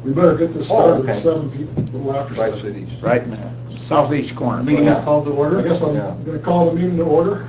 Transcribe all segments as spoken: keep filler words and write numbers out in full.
We better get this Oh, started okay. at seven people, a little after Right seven. cities. Right in the southeast corner. Meeting is called to I order. guess I'm Yeah. gonna call the meeting to order.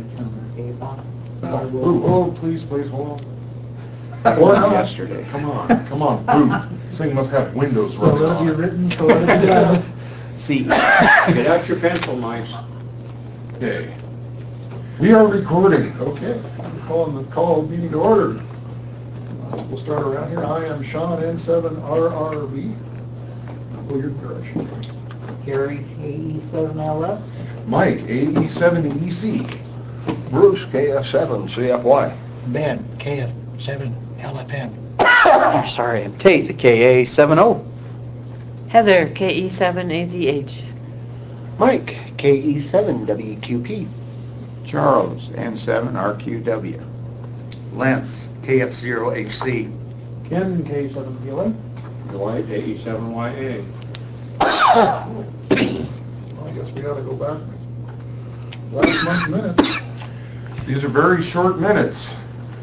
Oh, oh, please, please, hold on. Or not. Yesterday. Come on, come on, Bruce. This thing must have windows So running let it on be it. written, so let it be done. See. Get out your pencil, Mike. Okay. We are recording. Okay, I'm calling the call meeting to order. Uh, We'll start around here. I am Sean, N seven R R V. Go your direction. Gary, A E seven L S. Mike, A E seven E C. Bruce, K F seven C F Y. Ben, K F seven L F M. Sorry, I'm Tate, K A seven O. Heather, K E seven A Z H. Mike, K E seven W Q P. Charles, N seven R Q W. Lance, K F zero H C. Ken, K seven P L A. Dwight, A E seven Y A. Well, I guess we gotta go back last month's minutes. These are very short minutes.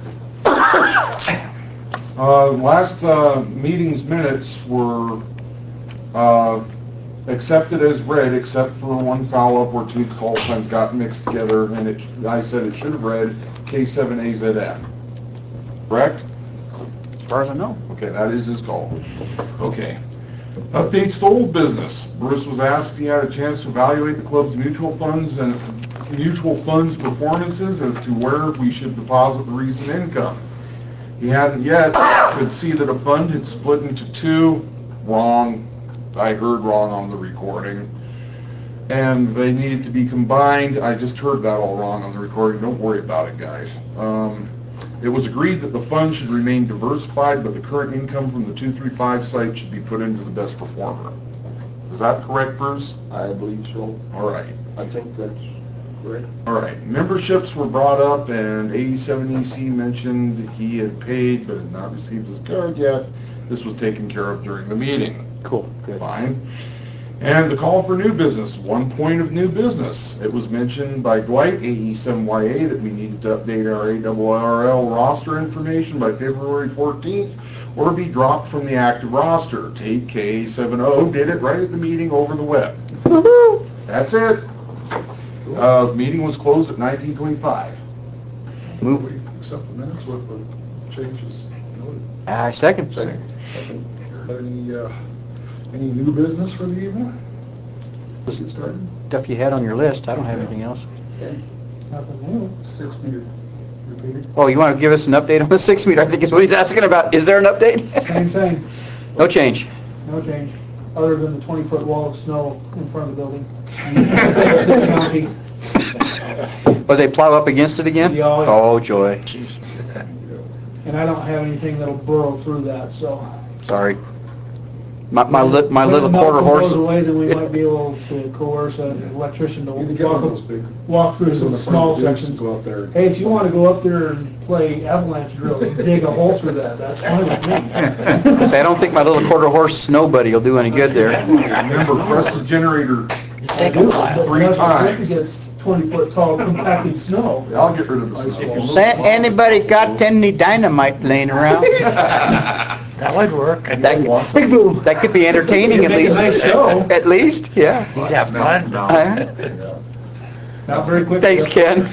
Uh, last, uh, meeting's minutes were, uh, accepted as read, except for one foul-up where two call signs got mixed together, and it, I said it should have read K seven A Z F. Correct? As far as I know. Okay, that is his call. Okay. Updates to old business. Bruce was asked if he had a chance to evaluate the club's mutual funds and mutual funds performances as to where we should deposit the recent income. He hadn't yet, could see that a fund had split into two. Wrong. I heard wrong on the recording. And they needed to be combined. I just heard that all wrong on the recording. Don't worry about it, guys. Um, It was agreed that the fund should remain diversified, but the current income from the two three five site should be put into the best performer. Is that correct, Bruce? I believe so. All right. I think that's correct. All right. Memberships were brought up, and A E seven E C mentioned that he had paid but had not received his card yet. This was taken care of during the meeting. Cool, good. Fine. And the call for new business, one point of new business. It was mentioned by Dwight, A E seven Y A, that we needed to update our A R R L roster information by February fourteenth or be dropped from the active roster. Tate, K A seven O, did it right at the meeting over the web. That's it. Uh, meeting was closed at nineteen twenty-five. Move. We accept the minutes with the changes noted. I second. Second. Any, uh, any new business for the evening? Let's get started. Stuff you had on your list, I don't have anything else. Nothing new. Six meter repeater. Oh, you want to give us an update on the six meter? I think is what he's asking about. Is there an update? Same, same. No change. No change, other than the twenty foot wall of snow in front of the building. Thanks to the county. Or they plow up against it again? Yeah. Oh, joy. And I don't have anything that'll burrow through that, so. Sorry. My, my, li- my When little the quarter melting goes horse. away, then we might be able to coerce an electrician to Need to get one of those walk, big. walk through some ones in the front small of the sections. Go out there. Hey, if you want to go up there and play avalanche drills, dig a hole through that, that's fine with me. Say, I don't think my little quarter horse snow buddy will do any good there. Remember, press the generator. Take a while. Three That's what times. gets twenty foot tall compacted snow. I'll get rid of the snow. Say, anybody got any dynamite laying around? That would work. That, that could be entertaining at Make a least. nice show. At least, yeah. You'd have fun. Uh, Not very quick. Thanks, Ken.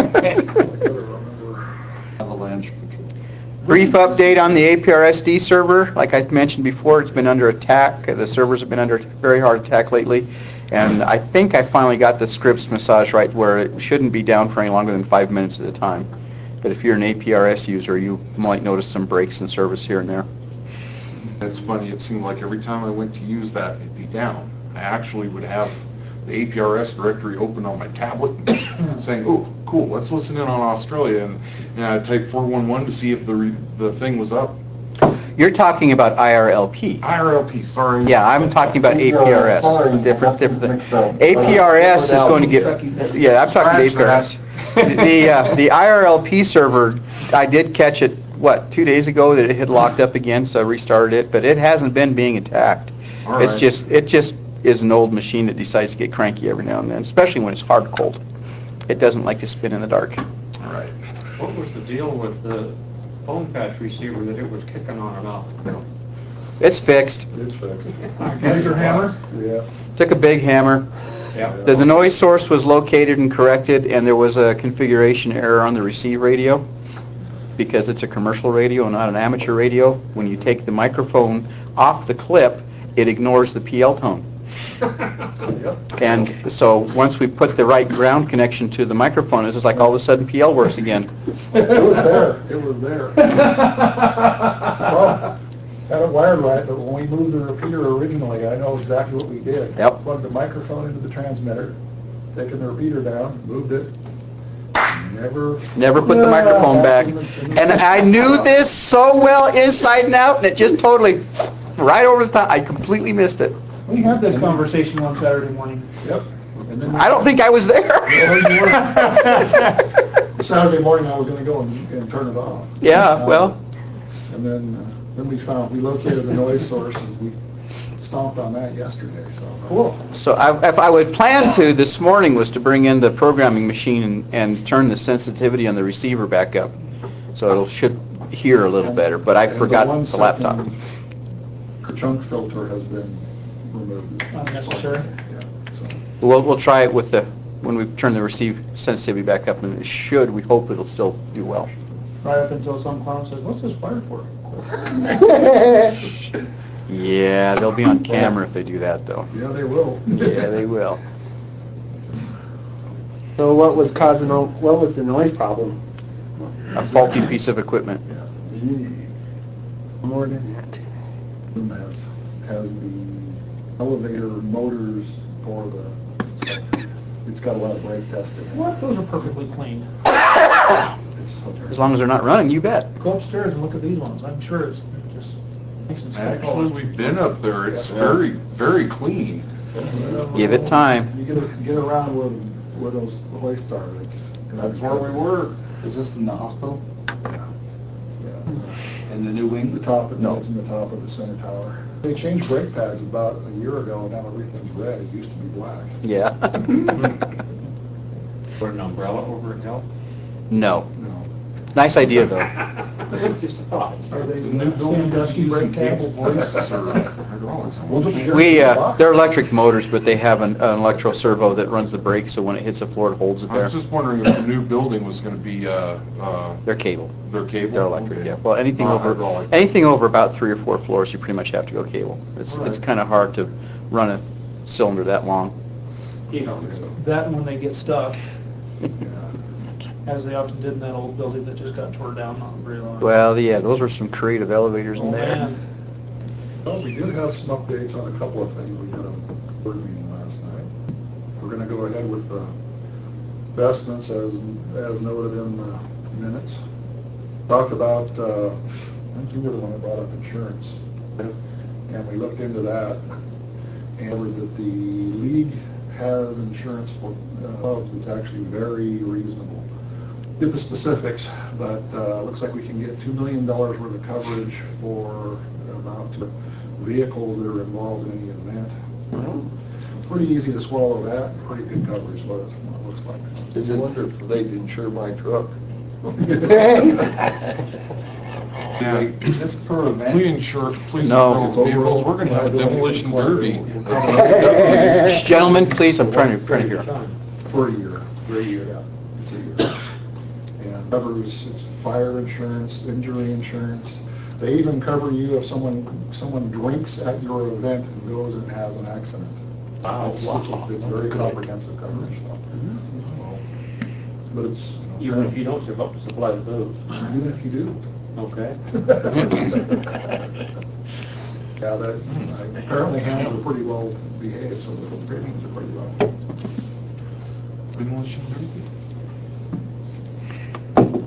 Avalanche. Brief update on the A P R S D server. Like I mentioned before, it's been under attack. The servers have been under very hard attack lately. And I think I finally got the scripts massaged right where it shouldn't be down for any longer than five minutes at a time. But if you're an A P R S user, you might notice some breaks in service here and there. It's funny, it seemed like every time I went to use that, it'd be down. I actually would have the A P R S directory open on my tablet, saying, oh, cool, let's listen in on Australia, and, and I'd type four one one to see if the, re- the thing was up. You're talking about I R L P. I R L P, sorry. Yeah, I'm talking about A P R S. Sorry, Different, different. mixed up. A P R S is going to get, yeah, I'm talking A P R S. The, uh, the I R L P server, I did catch it, what, two days ago that it had locked up again, so I restarted it, but it hasn't been being attacked. All It's right. just, it just is an old machine that decides to get cranky every now and then, especially when it's hard cold. It doesn't like to spin in the dark. All right. What was the deal with the phone patch receiver that it was kicking on and off? It's fixed. It's fixed. Laser hammer? Yeah. Took a big hammer. The, the noise source was located and corrected, and there was a configuration error on the receive radio. Because it's a commercial radio and not an amateur radio, when you take the microphone off the clip, it ignores the P L tone. Yep. And so once we put the right ground connection to the microphone, it's just like all of a sudden P L works again. It was there, it was there. Well, had it wired right, but when we moved the repeater originally, I know exactly what we did. Yep. Plugged the microphone into the transmitter, taken the repeater down, moved it, never... Never put the microphone back. And I knew this so well inside and out, and it just totally, right over the top, I completely missed it. We had this conversation one Saturday morning. Yep. And then I don't think I was there. Saturday morning, I was gonna go and, and turn it off. Yeah, well, And then, uh, then we found, we located the noise source, and we stomped on that yesterday, so. Cool. so I, if I would plan to this morning was to bring in the programming machine and, and turn the sensitivity on the receiver back up, so it should hear a little better, but I And forgot one the laptop. second Chunk filter has been removed. Unnecessary. Yeah, so. We'll, we'll try it with the, when we turn the receive sensitivity back up, and it should, we hope it'll still do well. Right up until some clown says, what's this wire for? Yeah, they'll be on camera if they do that, though. Yeah, they will. Yeah, they will. So what was causing, the- what was the noise problem? A faulty piece of equipment. More than that. Room has, has the elevator motors for the, so it's got a lot of brake testing. in it. What? Those are perfectly clean. It's so terrible. As long as they're not running, you bet. Go upstairs and look at these ones. I'm sure it's just nice and Actually, straightforward. we've been up there, it's very, very clean. Give it time. You get, get around where, where those hoists are, it's. That's where we were. Is this in the hospital? Yeah. Yeah. In the new The wing? top, no, it's in the top of the center tower. They changed brake pads about a year ago, and now everything's red, it used to be black. Yeah. Put an umbrella over it, help? No. No. Nice idea, though. Just a thought. Are they The new building just dusty using brake pads? cable hoists or hydraulics? We'll just share We, the uh, box. they're electric motors, but they have an, an electro servo that runs the brake, so when it hits the floor, it holds it I there. was just wondering if the new building was gonna be, uh, uh, They're cable. their cable? They're electric, Okay. yeah. Well, anything Not over, hydraulic. anything over about three or four floors, you pretty much have to go cable. It's, it's kind of hard to run a cylinder that long. You know, that and when they get stuck, Yeah. as they often did in that old building that just got torn down not very long. Well, yeah, those were some creative elevators in Oh, there. man. Well, we did have some updates on a couple of things. We had a board meeting last night. We're gonna go ahead with the investments as, as noted in the minutes. Talked about, uh, I think you were the one that brought up insurance. And we looked into that, and that the league has insurance for uh, clubs that's actually very reasonable. Get the specifics, but uh, looks like we can get two million dollars worth of coverage for about two vehicles that are involved in any event. Pretty easy to swallow that, pretty good coverage, what it what it looks like. Is it wonder if they'd insure my truck? Yeah. Is this per event? We insure police No. and vehicles, we're gonna have a demolition derby. Gentlemen, please, I'm trying to, trying to hear. For a year, for a year, yeah, it's a year. And covers, it's fire insurance, injury insurance. They even cover you if someone, someone drinks at your event and goes and has an accident. Wow. It's, it's- it's very comprehensive coverage, so. But it's, you Even know, if you don't, help to supply the bills. even if you do. Okay. Yeah, that, I apparently Hannah was pretty well behaved, so the ratings are pretty low. Demolition derby?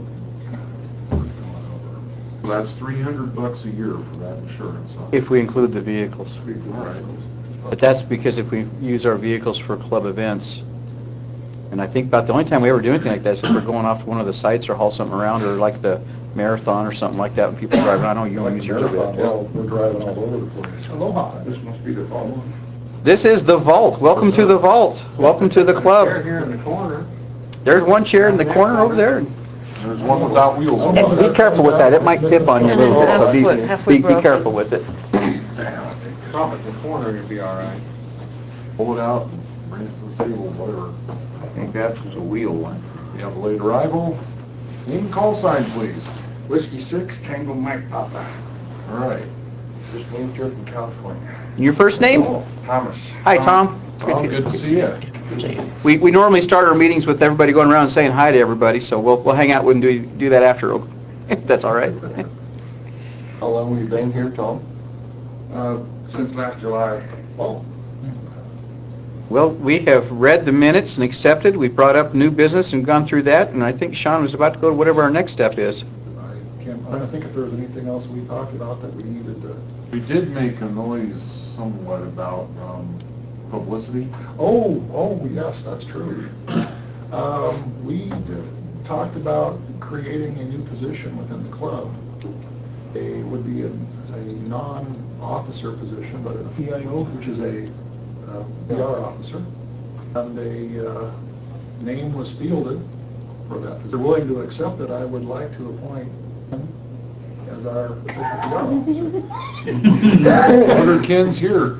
That's three hundred bucks a year for that insurance. huh? If we include the vehicles. All right. But that's because if we use our vehicles for club events, and I think about the only time we ever do anything like that is if we're going off to one of the sites or haul something around, or like the marathon or something like that, when people drive around, I know you Like use the yours a marathon, bit. well, we're driving all over the place. Aloha. This must be the fall. This is the vault. Welcome to the vault. Welcome to the They're club. here in the corner. There's one chair in the corner over there. There's one without wheels. And be careful with that. It might tip on you a little bit, so Halfway- be, halfway be, be broken. careful with it. Drop it in the corner, you'll be all right. Pull it out, bring it to the table, whatever. I think that's a wheel one. We have a late arrival. Name and call sign, please. Whiskey six, Tango Mike Papa. All right. Just moved here from California. Your first name? Thomas. Hi, Tom. Tom, good to see you. We, we normally start our meetings with everybody going around and saying hi to everybody, so we'll, we'll hang out and do, do that after, if that's all right. How long have you been here, Tom? Uh, since last July. Oh, Well, we have read the minutes and accepted, we brought up new business and gone through that, and I think Sean was about to go to whatever our next step is. I can't, I don't think if there was anything else we talked about that we needed to. We did make a noise somewhat about um, publicity. Oh, oh, yes, that's true. Um, we talked about creating a new position within the club. A, would be a, a non-officer position, but a P I O. which is a uh, P R officer. And a uh, name was fielded for that. If they're willing to accept it, I would like to appoint him as our official P R officer. Other Ken's here.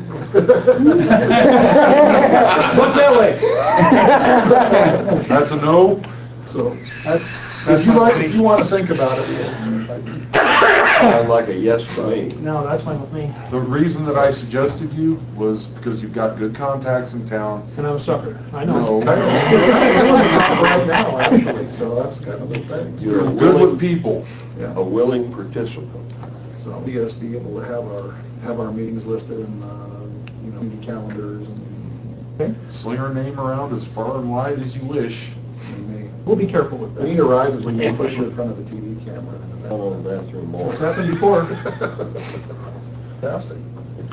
Look that way. That's a no? So that's, if you like, if you want to think about it, sounds like a yes for me. No, that's fine with me. The reason that I suggested you was because you've got good contacts in town. And I'm a sucker. I know. No. right now, actually, so that's kind of the thing. You're a You're good with willing, people. Yeah. a willing participant. So be us be able to have our, have our meetings listed in, uh, you know, meeting calendars and. Okay. Sling our name around as far and wide as you wish. We'll be careful with The need that. arises when you push it in front of a T V camera. Down on the bathroom wall. It's happened before. Fantastic.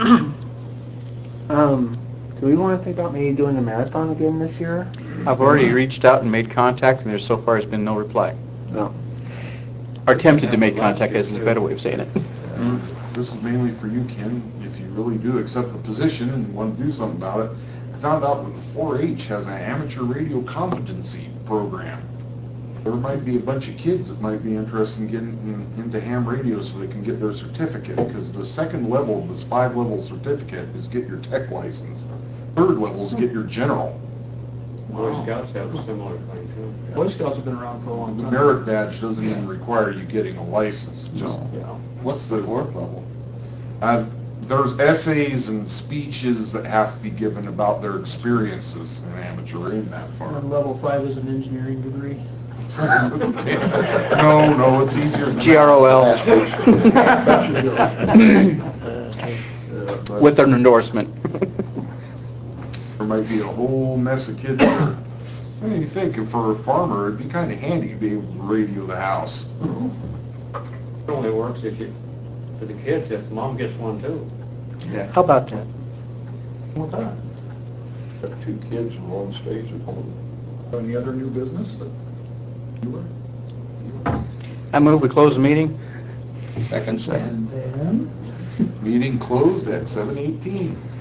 Um, do we want to think about maybe doing a marathon again this year? I've already reached out and made contact, and there so far has been no reply. No. Or attempted to make contact, is a better way of saying it. This is mainly for you, Ken, if you really do accept the position and want to do something about it. I found out that the four H has an amateur radio competency program. There might be a bunch of kids that might be interested in getting in- into ham radio so they can get their certificate, because the second level of this five-level certificate is get your tech license. Third level is get your general. Boy Scouts have a similar thing too. Boy Scouts have been around for a long The time. merit badge doesn't even require you getting a license, it's just, Yeah. what's the fourth level? Uh, there's essays and speeches that have to be given about their experiences in amateur in that far. And level five is an engineering degree. No, no, it's easier than G R O L, But with an endorsement. there might be a whole mess of kids there. I mean, you think if for a farmer, it'd be kind of handy to be able to radio the house. It only works if you, for the kids, if mom gets one too. How about that? What's that? Got two kids and one stays at home. Any other new business that you were? I move we close the meeting. Second, second. And then, Meeting closed at seven eighteen.